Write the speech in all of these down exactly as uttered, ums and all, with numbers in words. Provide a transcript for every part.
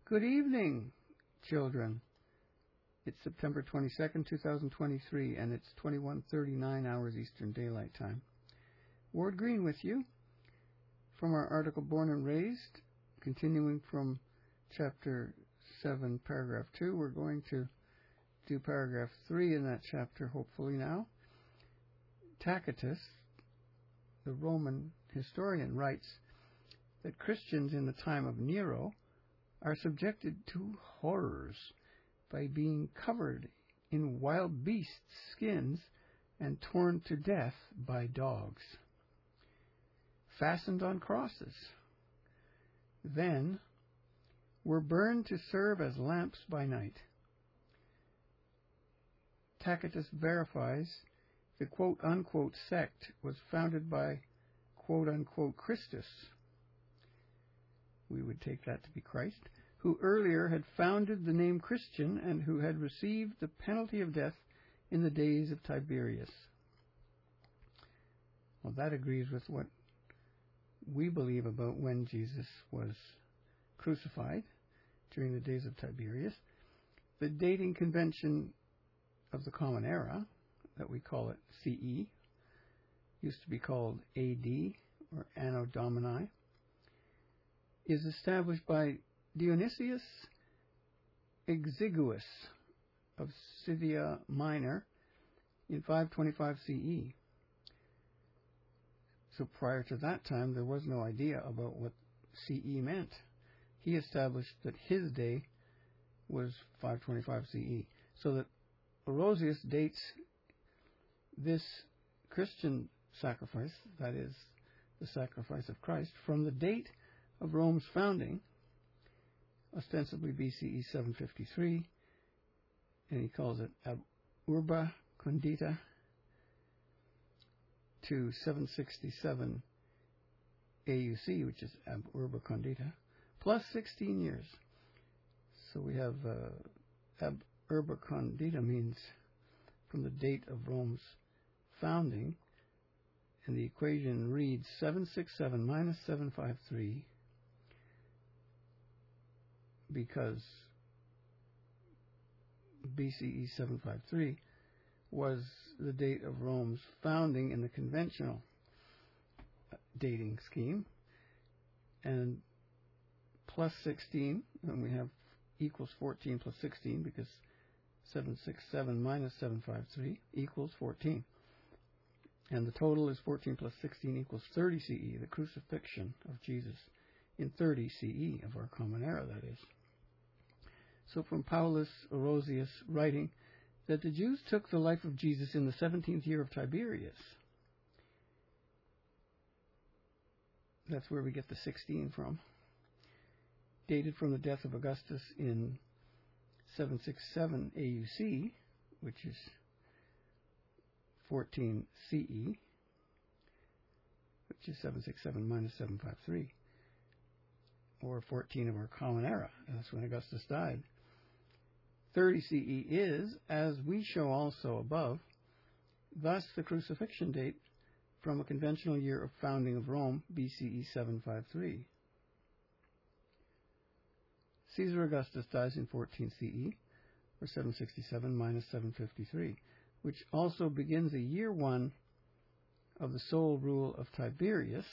Good evening, children. It's September twenty-second, two thousand twenty-three, and it's twenty-one thirty-nine hours Eastern Daylight Time. Ward Green with you from our article Born and Raised, continuing from chapter seven, paragraph two. We're going to do paragraph three in that chapter, hopefully now. Tacitus, the Roman historian, writes that Christians in the time of Nero are subjected to horrors by being covered in wild beasts' skins and torn to death by dogs, fastened on crosses, then were burned to serve as lamps by night. Tacitus verifies the quote-unquote sect was founded by quote-unquote Christus, we would take that to be Christ, who earlier had founded the name Christian and who had received the penalty of death in the days of Tiberius. Well, that agrees with what we believe about when Jesus was crucified during the days of Tiberius. The dating convention of the Common Era, that we call it C E, used to be called A D, or Anno Domini, is established by Dionysius Exiguus of Scythia Minor in five twenty-five C E. So prior to that time, there was no idea about what C E meant. He established that his day was five twenty-five C E. So that Orosius dates this Christian sacrifice, that is, the sacrifice of Christ, from the date of Rome's founding, ostensibly B C E seven fifty-three, and he calls it Ab Urba Condita, to seven sixty-seven A U C, which is Ab Urba Condita, plus sixteen years. So we have uh, Ab Urba Condita means from the date of Rome's founding, and the equation reads seven sixty-seven minus seven fifty-three, because B C E seven fifty-three was the date of Rome's founding in the conventional dating scheme, and plus sixteen, and we have equals fourteen plus sixteen, because seven sixty-seven minus seven fifty-three equals fourteen. And the total is fourteen plus sixteen equals thirty C E, the crucifixion of Jesus in thirty C E of our Common Era, that is. So from Paulus Orosius writing that the Jews took the life of Jesus in the seventeenth year of Tiberius. That's where we get the sixteen from. Dated from the death of Augustus in seven sixty-seven A U C, which is fourteen C E, which is seven sixty-seven minus seven fifty-three, or fourteen of our Common Era. That's when Augustus died. thirty C E is, as we show also above, thus the crucifixion date from a conventional year of founding of Rome, B C E seven fifty-three. Caesar Augustus dies in fourteen C E, or seven sixty-seven minus seven fifty-three, which also begins a year one of the sole rule of Tiberius.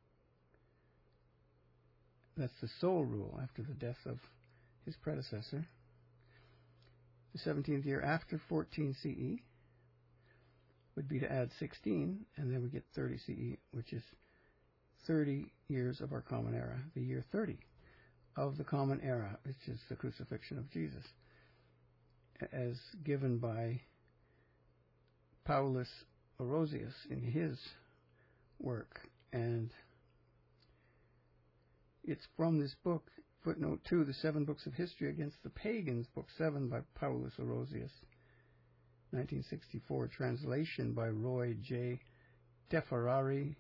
That's the sole rule after the death of his predecessor. The seventeenth year after fourteen C E would be to add sixteen, and then we get thirty C E, which is thirty years of our Common Era, the year thirty of the Common Era, which is the crucifixion of Jesus, as given by Paulus Orosius in his work. And it's from this book, footnote two, The Seven Books of History Against the Pagans, book seven by Paulus Orosius, nineteen sixty-four, translation by Roy J. DeFerrari,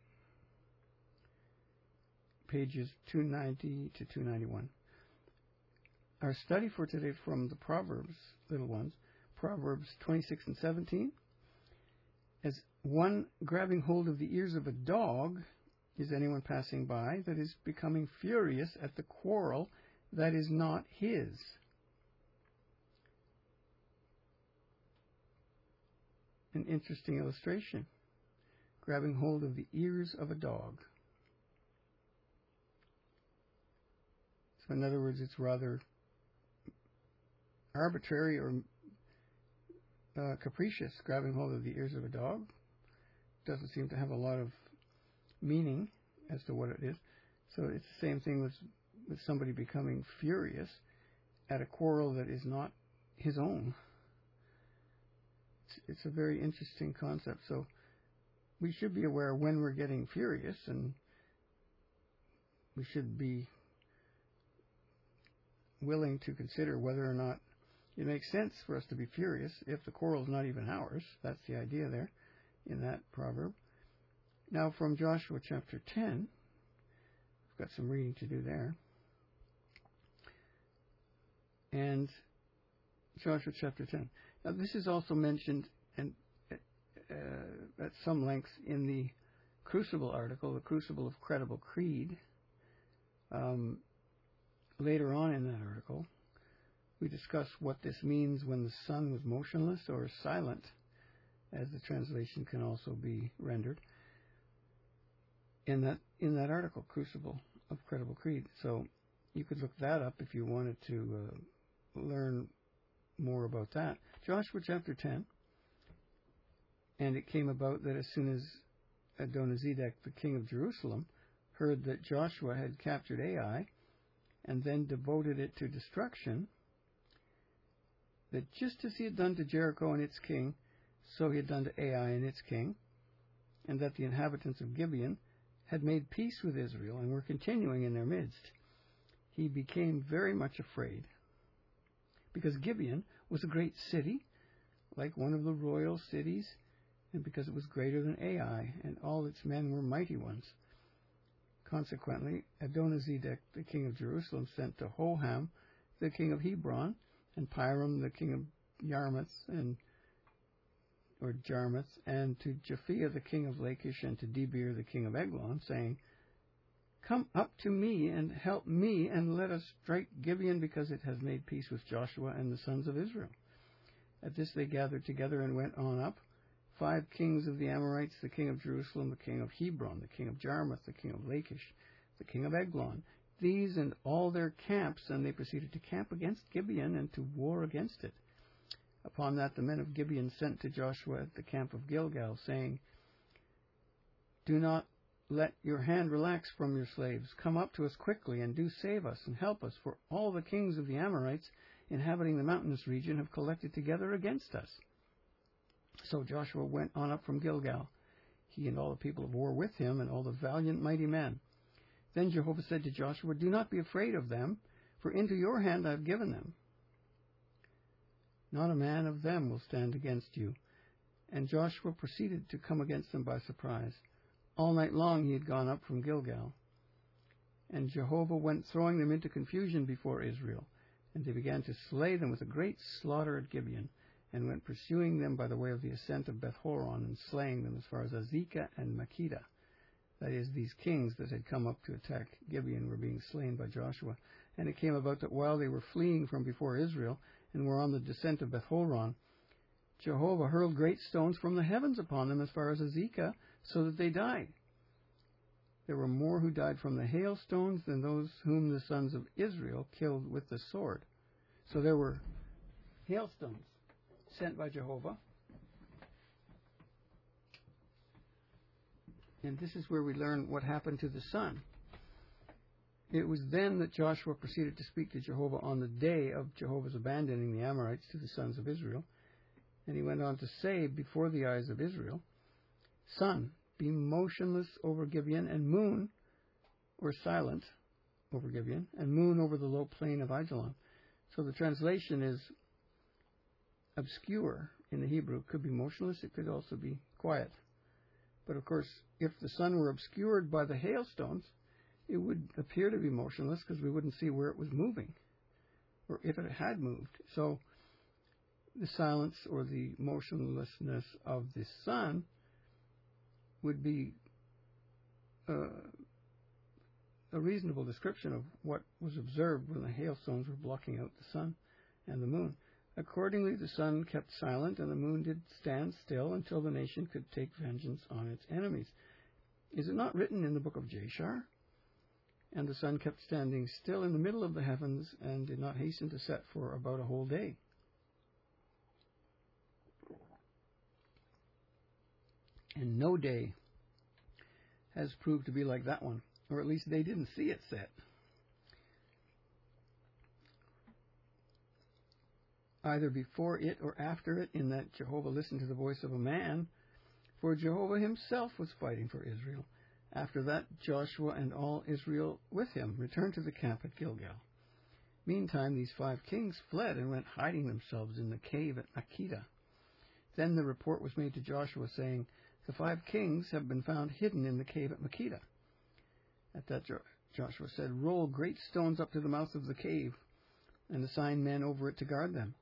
pages two ninety to two ninety-one. Our study for today from the Proverbs, little ones, Proverbs twenty-six and seventeen. As one grabbing hold of the ears of a dog is anyone passing by that is becoming furious at the quarrel that is not his. An interesting illustration. Grabbing hold of the ears of a dog. So in other words, it's rather arbitrary or uh, capricious. Grabbing hold of the ears of a dog doesn't seem to have a lot of meaning as to what it is. So it's the same thing with, with somebody becoming furious at a quarrel that is not his own. It's, it's a very interesting concept. So we should be aware when we're getting furious, and we should be willing to consider whether or not it makes sense for us to be furious if the quarrel is not even ours. That's the idea there in that proverb. Now from Joshua chapter ten, we've got some reading to do there. And Joshua chapter ten. Now this is also mentioned and uh, at some length in the Crucible article, the Crucible of Credible Creed. Um, later on in that article, we discuss what this means when the sun was motionless or silent, as the translation can also be rendered in that in that article, Crucible of Credible Creed. So you could look that up if you wanted to uh, learn more about that. Joshua chapter ten. And it came about that as soon as Adonizedek, the king of Jerusalem, heard that Joshua had captured Ai and then devoted it to destruction, that just as he had done to Jericho and its king, so he had done to Ai and its king, and that the inhabitants of Gibeon had made peace with Israel and were continuing in their midst, he became very much afraid. Because Gibeon was a great city, like one of the royal cities, and because it was greater than Ai, and all its men were mighty ones. Consequently, Adonizedek, the king of Jerusalem, sent to Hoham, the king of Hebron, and Piram, the king of Yarmouth, and or Jarmuth, and to Japhia, the king of Lachish, and to Debir, the king of Eglon, saying, "Come up to me and help me, and let us strike Gibeon, because it has made peace with Joshua and the sons of Israel." At this they gathered together and went on up, five kings of the Amorites, the king of Jerusalem, the king of Hebron, the king of Jarmuth, the king of Lachish, the king of Eglon, these and all their camps, and they proceeded to camp against Gibeon and to war against it. Upon that the men of Gibeon sent to Joshua at the camp of Gilgal, saying, "Do not let your hand relax from your slaves. Come up to us quickly, and do save us and help us, for all the kings of the Amorites inhabiting the mountainous region have collected together against us." So Joshua went on up from Gilgal, he and all the people of war with him, and all the valiant mighty men. Then Jehovah said to Joshua, "Do not be afraid of them, for into your hand I have given them. Not a man of them will stand against you." And Joshua proceeded to come against them by surprise. All night long he had gone up from Gilgal. And Jehovah went throwing them into confusion before Israel, and they began to slay them with a great slaughter at Gibeon, and went pursuing them by the way of the ascent of Beth-horon, and slaying them as far as Azekah and Makkedah. That is, these kings that had come up to attack Gibeon were being slain by Joshua. And it came about that while they were fleeing from before Israel, and were on the descent of Beth-horon, Jehovah hurled great stones from the heavens upon them as far as Azekah, so that they died. There were more who died from the hailstones than those whom the sons of Israel killed with the sword. So there were hailstones sent by Jehovah. And this is where we learn what happened to the sun. It was then that Joshua proceeded to speak to Jehovah on the day of Jehovah's abandoning the Amorites to the sons of Israel. And he went on to say before the eyes of Israel, "Sun, be motionless over Gibeon, and moon, or silent over Gibeon, and moon over the low plain of Ajalon." So the translation is obscure in the Hebrew. It could be motionless, it could also be quiet. But of course, if the sun were obscured by the hailstones, it would appear to be motionless because we wouldn't see where it was moving, or if it had moved. So the silence or the motionlessness of the sun would be uh, a reasonable description of what was observed when the hailstones were blocking out the sun and the moon. Accordingly, the sun kept silent, and the moon did stand still until the nation could take vengeance on its enemies. Is it not written in the book of Jashar? And the sun kept standing still in the middle of the heavens, and did not hasten to set for about a whole day. And no day has proved to be like that one, or at least they didn't see it set. Either before it or after it, in that Jehovah listened to the voice of a man, for Jehovah himself was fighting for Israel. After that, Joshua and all Israel with him returned to the camp at Gilgal. Meantime, these five kings fled and went hiding themselves in the cave at Makkedah. Then the report was made to Joshua, saying, "The five kings have been found hidden in the cave at Makkedah." At that, jo- Joshua said, "Roll great stones up to the mouth of the cave, and assign men over it to guard them.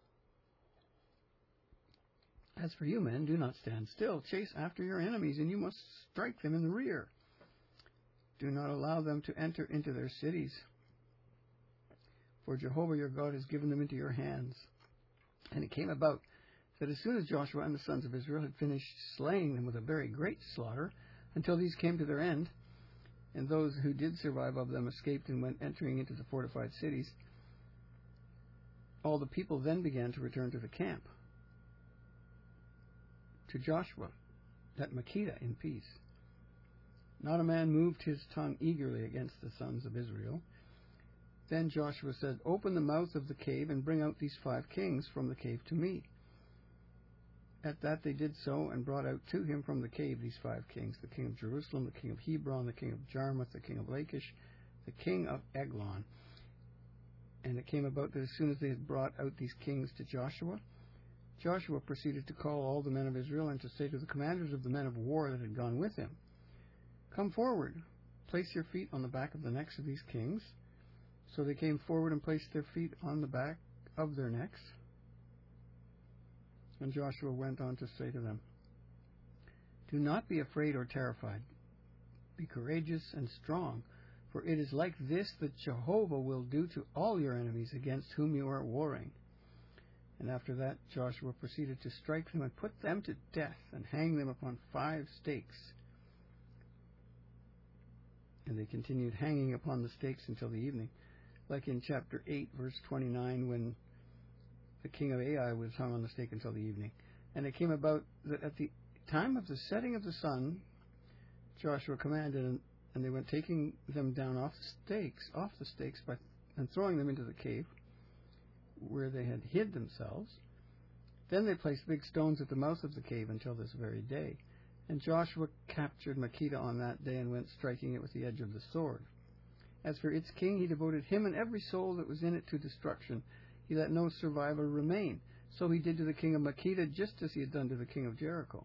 As for you men, do not stand still. Chase after your enemies, and you must strike them in the rear. Do not allow them to enter into their cities, for Jehovah your God has given them into your hands." And it came about that as soon as Joshua and the sons of Israel had finished slaying them with a very great slaughter, until these came to their end, and those who did survive of them escaped and went entering into the fortified cities, all the people then began to return to the camp, to Joshua at Makkedah in peace. Not a man moved his tongue eagerly against the sons of Israel. Then Joshua said, "Open the mouth of the cave and bring out these five kings from the cave to me." At that they did so, and brought out to him from the cave these five kings, the king of Jerusalem, the king of Hebron, the king of Jarmuth, the king of Lachish, the king of Eglon. And it came about that as soon as they had brought out these kings to Joshua, Joshua proceeded to call all the men of Israel, and to say to the commanders of the men of war that had gone with him, "Come forward, place your feet on the back of the necks of these kings." So they came forward and placed their feet on the back of their necks. And Joshua went on to say to them, "Do not be afraid or terrified. Be courageous and strong, for it is like this that Jehovah will do to all your enemies against whom you are warring." And after that Joshua proceeded to strike them and put them to death and hang them upon five stakes. And they continued hanging upon the stakes until the evening, like in chapter eight, verse twenty-nine, when the king of Ai was hung on the stake until the evening. And it came about that at the time of the setting of the sun, Joshua commanded, and, and they went taking them down off the stakes, off the stakes, by, and throwing them into the cave where they had hid themselves. Then they placed big stones at the mouth of the cave until this very day. And Joshua captured Makkedah on that day, and went striking it with the edge of the sword. As for its king, he devoted him and every soul that was in it to destruction. He let no survivor remain. So he did to the king of Makkedah just as he had done to the king of Jericho.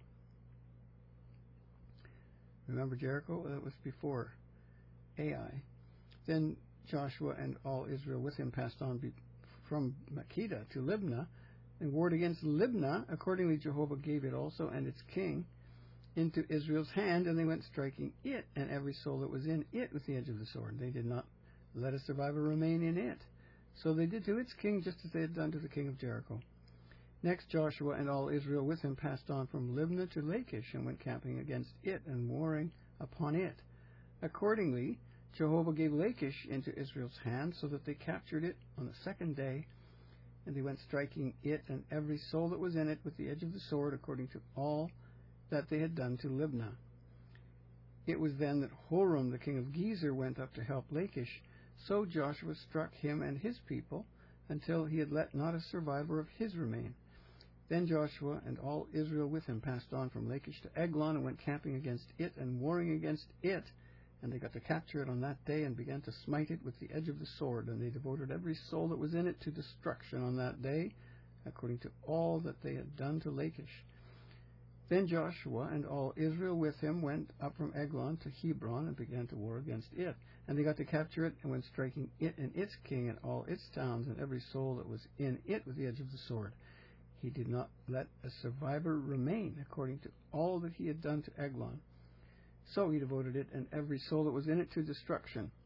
Remember Jericho? That was before Ai. Then Joshua and all Israel with him passed on be- from Makkedah to Libnah, and warred against Libnah. Accordingly Jehovah gave it also and its king into Israel's hand, and they went striking it and every soul that was in it with the edge of the sword. They did not let a survivor remain in it. So they did to its king just as they had done to the king of Jericho. Next Joshua and all Israel with him passed on from Libnah to Lachish, and went camping against it and warring upon it. Accordingly Jehovah gave Lachish into Israel's hand, so that they captured it on the second day, and they went striking it and every soul that was in it with the edge of the sword, according to all that they had done to Libnah. It was then that Horam the king of Gezer went up to help Lachish. So Joshua struck him and his people, until he had let not a survivor of his remain. Then Joshua and all Israel with him passed on from Lachish to Eglon, and went camping against it and warring against it. And they got to capture it on that day, and began to smite it with the edge of the sword. And they devoted every soul that was in it to destruction on that day, according to all that they had done to Lachish. Then Joshua and all Israel with him went up from Eglon to Hebron, and began to war against it. And they got to capture it, and went striking it and its king and all its towns, and every soul that was in it with the edge of the sword. He did not let a survivor remain, according to all that he had done to Eglon. So he devoted it and every soul that was in it to destruction.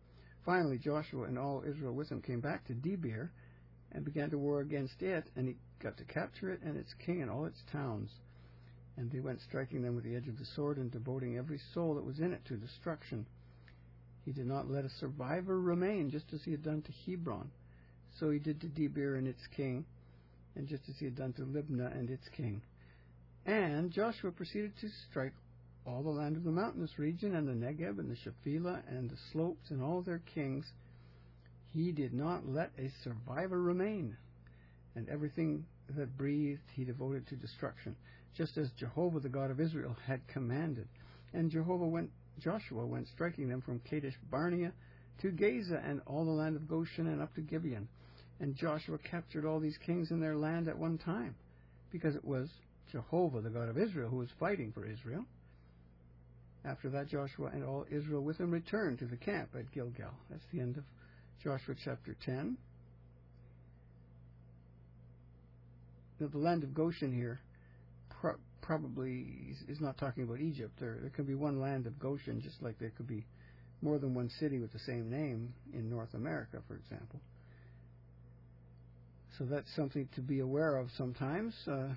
Finally, Joshua and all Israel with him came back to Debir and began to war against it, and he got to capture it and its king and all its towns. And they went striking them with the edge of the sword and devoting every soul that was in it to destruction. He did not let a survivor remain, just as he had done to Hebron. So he did to Debir and its king, and just as he had done to Libnah and its king. And Joshua proceeded to strike all the land of the mountainous region, and the Negeb, and the Shephelah, and the slopes, and all their kings. He did not let a survivor remain, and everything that breathed he devoted to destruction, just as Jehovah the God of Israel had commanded. And Jehovah went, Joshua went striking them from Kadesh Barnea to Gaza, and all the land of Goshen, and up to Gibeon. And Joshua captured all these kings in their land at one time, because it was Jehovah the God of Israel who was fighting for Israel. After that, Joshua and all Israel with him returned to the camp at Gilgal. That's the end of Joshua chapter ten. Now, the land of Goshen here pro- probably is not talking about Egypt. There, there could be one land of Goshen, just like there could be more than one city with the same name in North America, for example. So that's something to be aware of sometimes. Uh,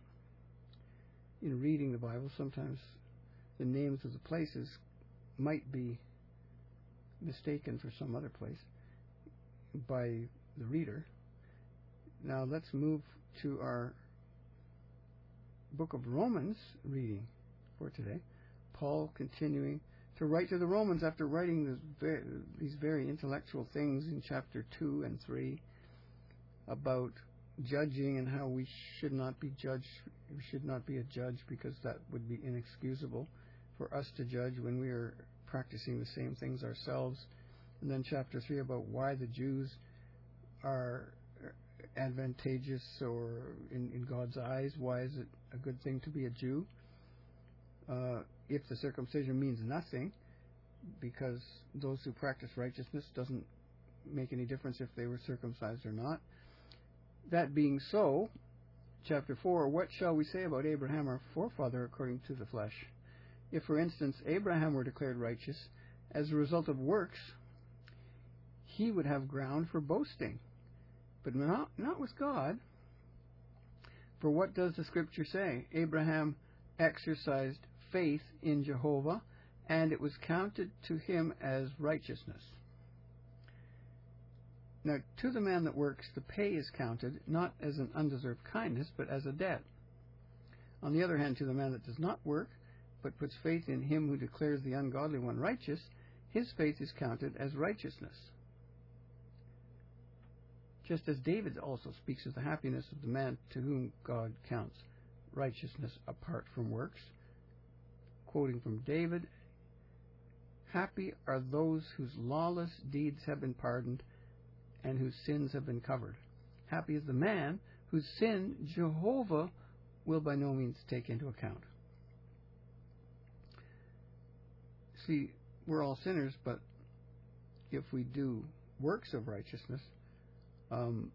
in reading the Bible, sometimes the names of the places might be mistaken for some other place by the reader. Now let's move to our book of Romans reading for today. Paul continuing to write to the Romans after writing this very, these very intellectual things in chapter two and three about judging and how we should not be judged. We should not be a judge because that would be inexcusable for us to judge when we are practicing the same things ourselves. And then chapter three about why the Jews are advantageous or in, in God's eyes. Why is it a good thing to be a Jew? Uh, if the circumcision means nothing, because those who practice righteousness doesn't make any difference if they were circumcised or not. That being so, chapter four, what shall we say about Abraham, our forefather, according to the flesh? If, for instance, Abraham were declared righteous as a result of works, he would have ground for boasting, but not, not with God. For what does the Scripture say? Abraham exercised faith in Jehovah, and it was counted to him as righteousness. Now, to the man that works, the pay is counted not as an undeserved kindness, but as a debt. On the other hand, to the man that does not work, but puts faith in him who declares the ungodly one righteous, his faith is counted as righteousness. Just as David also speaks of the happiness of the man to whom God counts righteousness apart from works, quoting from David, "Happy are those whose lawless deeds have been pardoned and whose sins have been covered. Happy is the man whose sin Jehovah will by no means take into account." See, we're all sinners, but if we do works of righteousness, um,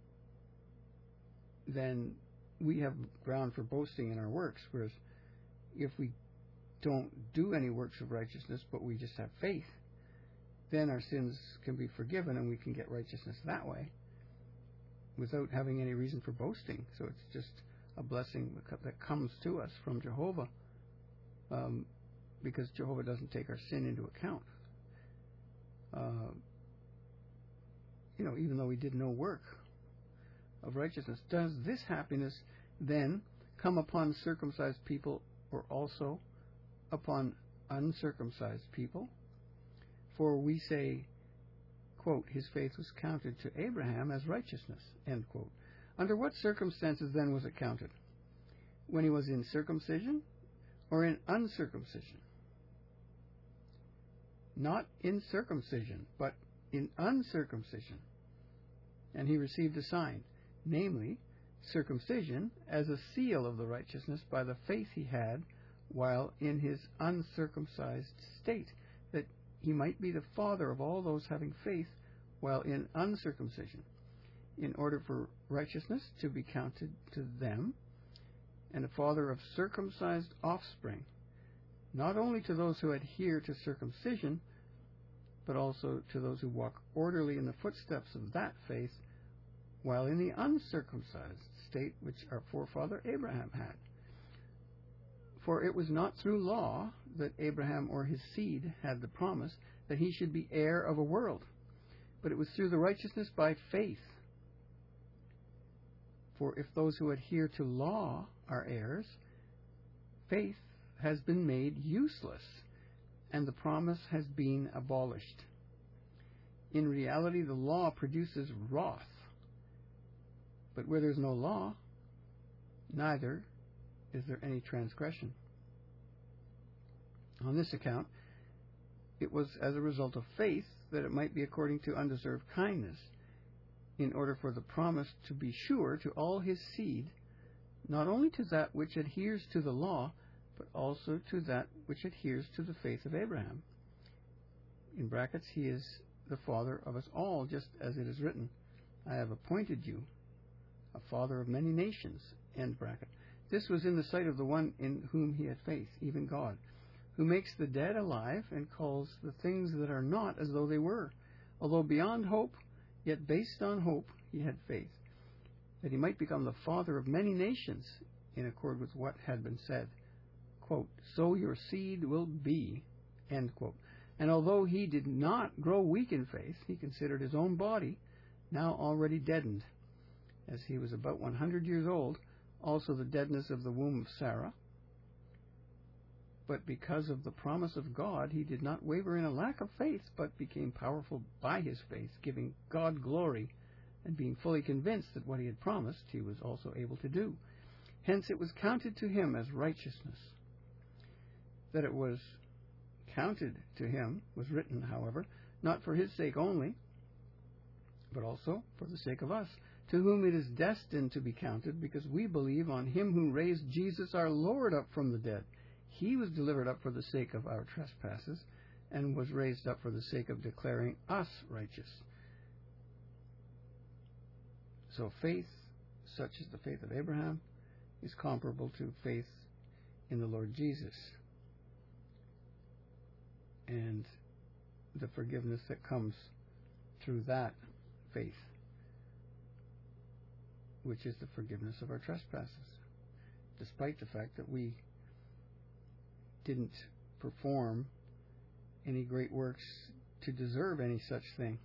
then we have ground for boasting in our works. Whereas if we don't do any works of righteousness, but we just have faith, then our sins can be forgiven and we can get righteousness that way without having any reason for boasting. So it's just a blessing that comes to us from Jehovah, um, because Jehovah doesn't take our sin into account. Uh, you know, even though we did no work of righteousness. Does this happiness then come upon circumcised people or also upon uncircumcised people? For we say, quote, his faith was counted to Abraham as righteousness, end quote. Under what circumstances then was it counted? When he was in circumcision or in uncircumcision? Not in circumcision, but in uncircumcision. And he received a sign, namely, circumcision as a seal of the righteousness by the faith he had while in his uncircumcised state, that he might be the father of all those having faith while in uncircumcision, in order for righteousness to be counted to them, and a father of circumcised offspring, not only to those who adhere to circumcision, but also to those who walk orderly in the footsteps of that faith, while in the uncircumcised state which our forefather Abraham had. For it was not through law that Abraham or his seed had the promise that he should be heir of a world, but it was through the righteousness by faith. For if those who adhere to law are heirs, faith has been made useless, and the promise has been abolished. In reality, the law produces wrath, but where there is no law, neither is there any transgression. On this account, it was as a result of faith that it might be according to undeserved kindness, in order for the promise to be sure to all his seed, not only to that which adheres to the law, but also to that which adheres to the faith of Abraham. In brackets, he is the father of us all, just as it is written, I have appointed you a father of many nations, end bracket. This was in the sight of the one in whom he had faith, even God, who makes the dead alive and calls the things that are not as though they were. Although beyond hope, yet based on hope, he had faith, that he might become the father of many nations, in accord with what had been said. Quote, so your seed will be, end quote. And although he did not grow weak in faith, he considered his own body now already deadened, as he was about one hundred years old, also the deadness of the womb of Sarah. But because of the promise of God, he did not waver in a lack of faith, but became powerful by his faith, giving God glory, and being fully convinced that what he had promised he was also able to do. Hence it was counted to him as righteousness. That it was counted to him was written, however, not for his sake only, but also for the sake of us, to whom it is destined to be counted, because we believe on him who raised Jesus our Lord up from the dead. He was delivered up for the sake of our trespasses, and was raised up for the sake of declaring us righteous. So faith, such as the faith of Abraham, is comparable to faith in the Lord Jesus, and the forgiveness that comes through that faith, which is the forgiveness of our trespasses, despite the fact that we didn't perform any great works to deserve any such thing.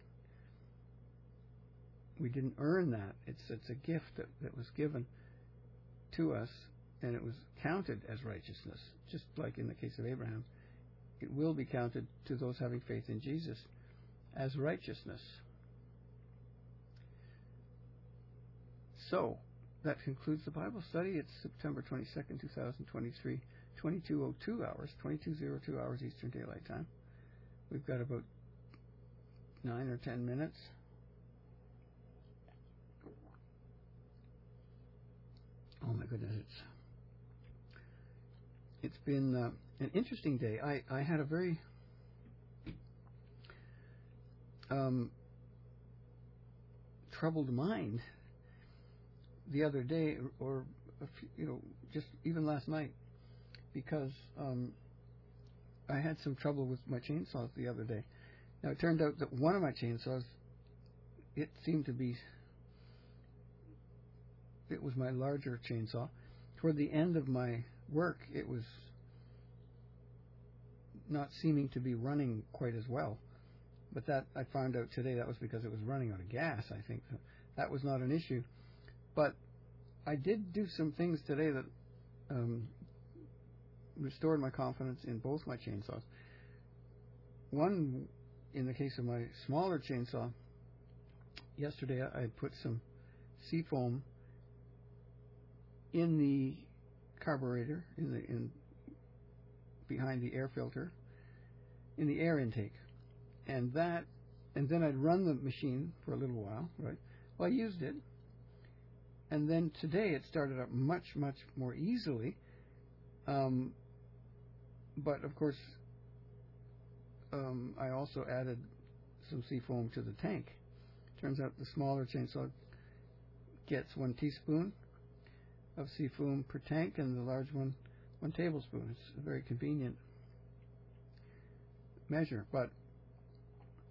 We didn't earn that. It's, it's a gift that, that was given to us, and it was counted as righteousness, just like in the case of Abraham. It will be counted to those having faith in Jesus as righteousness. So, that concludes the Bible study. It's September twenty-second, two thousand twenty-three, twenty-two oh two hours, twenty-two oh two hours Eastern Daylight Time. We've got about nine or ten minutes. Oh my goodness, it's it's been uh, an interesting day. I, I had a very um, troubled mind the other day, or a few, you know, just even last night, because um, I had some trouble with my chainsaws the other day. Now it turned out that one of my chainsaws, it seemed to be, it was my larger chainsaw. Toward the end of my work, it was not seeming to be running quite as well. But that, I found out today, that was because it was running out of gas, I think. That was not an issue. But I did do some things today that um, restored my confidence in both my chainsaws. One, in the case of my smaller chainsaw, yesterday I put some seafoam in the carburetor, in the in behind the air filter, in the air intake, and that, and then I'd run the machine for a little while, right? Well, I used it, and then today it started up much, much more easily. Um, but of course, um, I also added some seafoam to the tank. Turns out the smaller chainsaw gets one teaspoon of seafoam per tank, and the large one, one tablespoon. It's a very convenient measure. But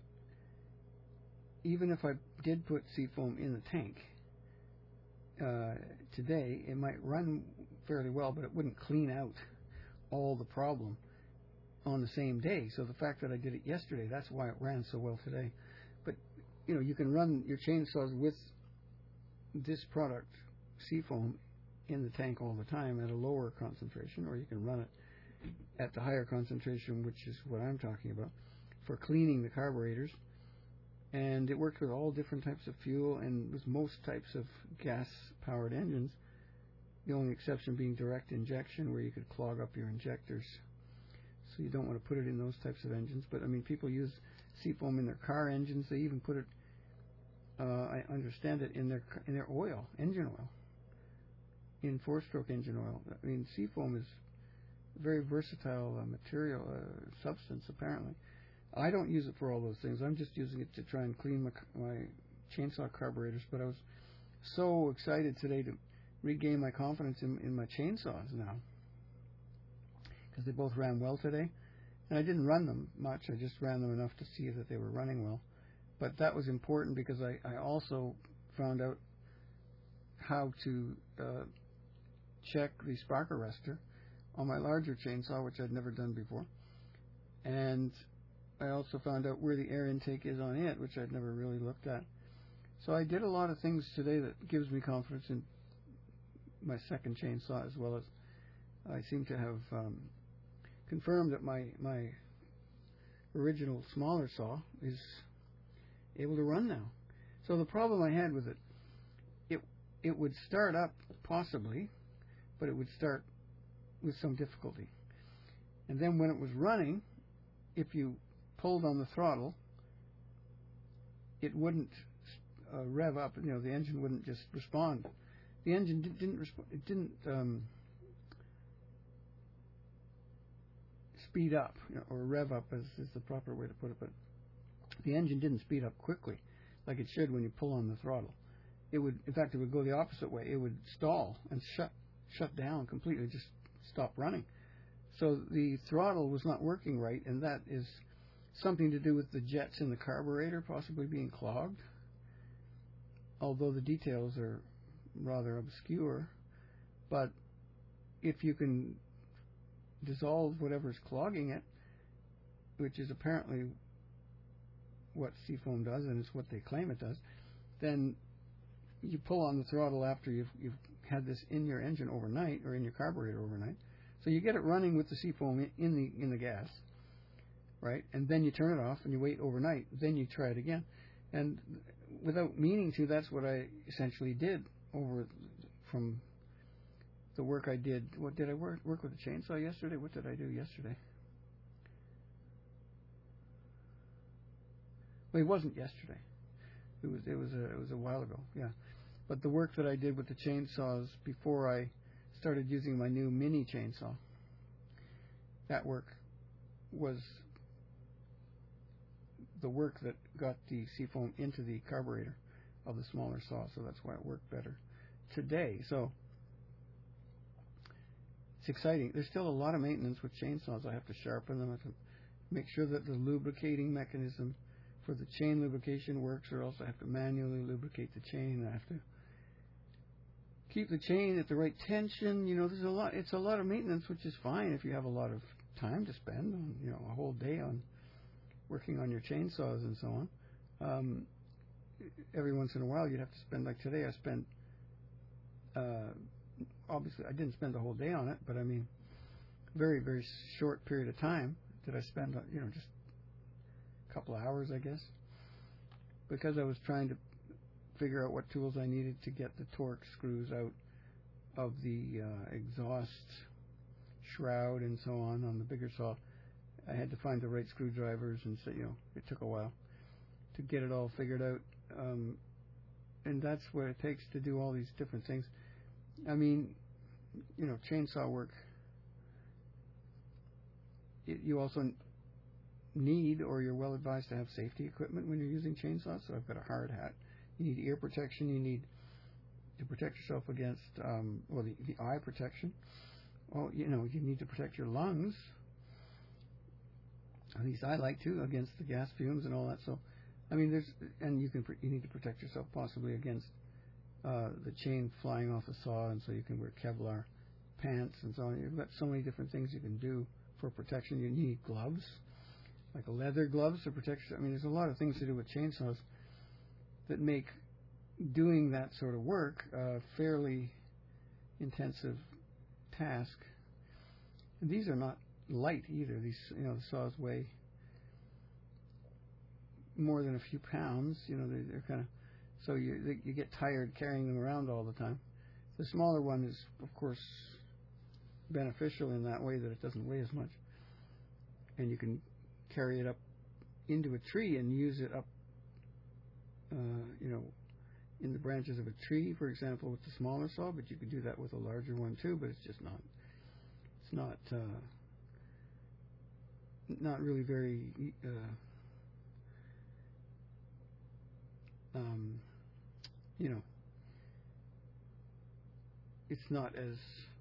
even if I did put seafoam in the tank uh, today, it might run fairly well, but it wouldn't clean out all the problem on the same day. So the fact that I did it yesterday, that's why it ran so well today. But, you know, you can run your chainsaws with this product, seafoam, in the tank all the time at a lower concentration, or you can run it at the higher concentration, which is what I'm talking about, for cleaning the carburetors. And it worked with all different types of fuel and with most types of gas-powered engines, the only exception being direct injection, where you could clog up your injectors. So you don't want to put it in those types of engines. But, I mean, people use seafoam in their car engines. They even put it, uh, I understand it, in their in their oil, engine oil, in four-stroke engine oil. I mean, seafoam is a very versatile uh, material, uh, substance, apparently. I don't use it for all those things. I'm just using it to try and clean my, my chainsaw carburetors. But I was so excited today to regain my confidence in, in my chainsaws now, because they both ran well today. And I didn't run them much. I just ran them enough to see that they were running well. But that was important because I, I also found out how to uh, check the spark arrestor on my larger chainsaw, which I'd never done before. And I also found out where the air intake is on it, which I'd never really looked at. So I did a lot of things today that gives me confidence in my second chainsaw, as well as I seem to have um, confirmed that my my original smaller saw is able to run now. So the problem I had with it, it it would start up possibly, but it would start with some difficulty. And then when it was running, if you pulled on the throttle, it wouldn't uh, rev up. You know, the engine wouldn't just respond. The engine did, didn't resp- it didn't um, speed up, you know, or rev up, is, is the proper way to put it. But the engine didn't speed up quickly, like it should when you pull on the throttle. It would, in fact, it would go the opposite way. It would stall and shut shut down completely, just stop running. So the throttle was not working right, and that is something to do with the jets in the carburetor possibly being clogged, although the details are rather obscure. But if you can dissolve whatever's clogging it, which is apparently what seafoam does, and it's what they claim it does, then you pull on the throttle after you've, you've had this in your engine overnight, or in your carburetor overnight. So you get it running with the seafoam in the in the gas, right? And then you turn it off and you wait overnight. Then you try it again. And without meaning to, that's what I essentially did over from the work I did. What did I work work with a chainsaw yesterday? What did I do yesterday? Well, it wasn't yesterday. It was it was a it was a while ago. Yeah, but the work that I did with the chainsaws before I started using my new mini chainsaw, that work was the work that got the seafoam into the carburetor of the smaller saw, so that's why it worked better today. So it's exciting. There's still a lot of maintenance with chainsaws. I have to sharpen them. I have to make sure that the lubricating mechanism for the chain lubrication works, or else I have to manually lubricate the chain. I have to keep the chain at the right tension. You know, there's a lot. It's a lot of maintenance, which is fine if you have a lot of time to spend on, you know, a whole day on working on your chainsaws and so on. Um, every once in a while, you'd have to spend, like today, I spent, uh, obviously, I didn't spend the whole day on it, but I mean, very, very short period of time did I spend, you know, just a couple of hours, I guess, because I was trying to figure out what tools I needed to get the torque screws out of the uh, exhaust shroud and so on on the bigger saw. I had to find the right screwdrivers, and so, you know, it took a while to get it all figured out. Um, and that's what it takes to do all these different things. I mean, you know, chainsaw work, it, you also need, or you're well advised to have safety equipment when you're using chainsaws. So I've got a hard hat. You need ear protection. You need to protect yourself against, um, well, the, the eye protection. Well, you know, you need to protect your lungs. At least I like to, against the gas fumes and all that. So I mean, there's, and you can, you need to protect yourself possibly against uh, the chain flying off the saw, and so you can wear Kevlar pants and so on. You've got so many different things you can do for protection. You need gloves, like a leather gloves for protection. I mean, there's a lot of things to do with chainsaws that make doing that sort of work a fairly intensive task. And these are not light either. These, you know, the saws weigh more than a few pounds. You know, they're, they're kind of, so you they, you get tired carrying them around all the time. The smaller one is, of course, beneficial in that way that it doesn't weigh as much, and you can carry it up into a tree and use it up, uh, you know, in the branches of a tree, for example, with the smaller saw. But you could do that with a larger one too. But it's just not, it's not, uh, not really very, uh, um, you know, it's not as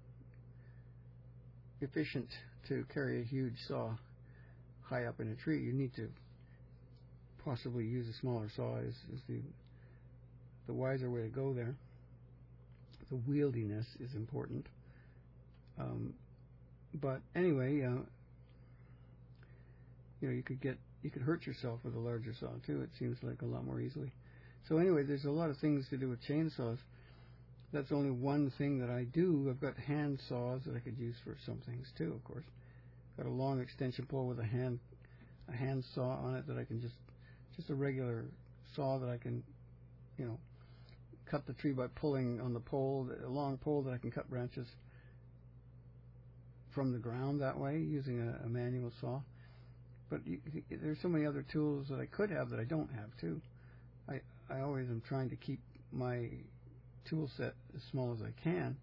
efficient to carry a huge saw high up in a tree. You need to possibly use a smaller saw is, is the the wiser way to go there. The wieldiness is important. Um, but anyway, uh, you know, you could get you could hurt yourself with a larger saw too. It seems like a lot more easily. So anyway, there's a lot of things to do with chainsaws. That's only one thing that I do. I've got hand saws that I could use for some things too, of course. Got a long extension pole with a hand a hand saw on it that I can just just a regular saw that I can, you know, cut the tree by pulling on the pole, a long pole that I can cut branches from the ground that way using a, a manual saw. But you, there's so many other tools that I could have that I don't have too. I I always am trying to keep my tool set as small as I can.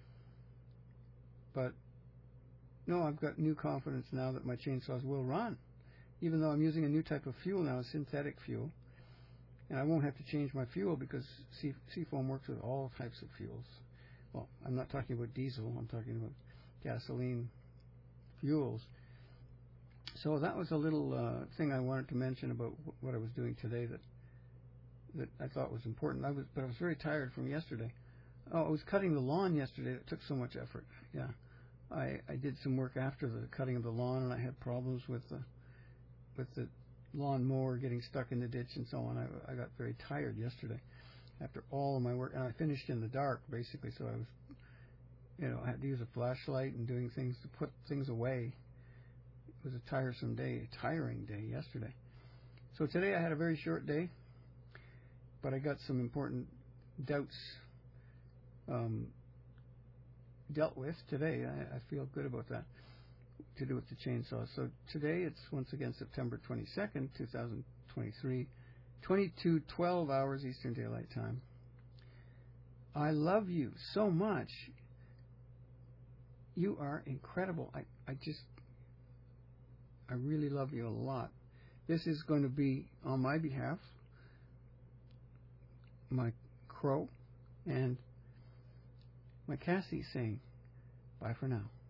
But no, I've got new confidence now that my chainsaws will run, even though I'm using a new type of fuel now, a synthetic fuel. And I won't have to change my fuel because sea, Seafoam works with all types of fuels. Well, I'm not talking about diesel, I'm talking about gasoline fuels. So that was a little uh, thing I wanted to mention about w- what I was doing today that that I thought was important. I was, but I was very tired from yesterday. Oh, I was cutting the lawn yesterday. It took so much effort. Yeah, I, I did some work after the cutting of the lawn, and I had problems with the with the lawn mower getting stuck in the ditch and so on. I, I got very tired yesterday after all of my work, and I finished in the dark basically. So I was, you know, I had to use a flashlight and doing things to put things away. It was a tiresome day, a tiring day yesterday. So today I had a very short day, but I got some important doubts um, dealt with today. I, I feel good about that, to do with the chainsaw. So today it's once again September twenty-second, two thousand twenty-three, twenty-two twelve hours Eastern Daylight Time. I love you so much. You are incredible. I, I just, I really love you a lot. This is going to be, on my behalf, my crow and my Cassie saying bye for now.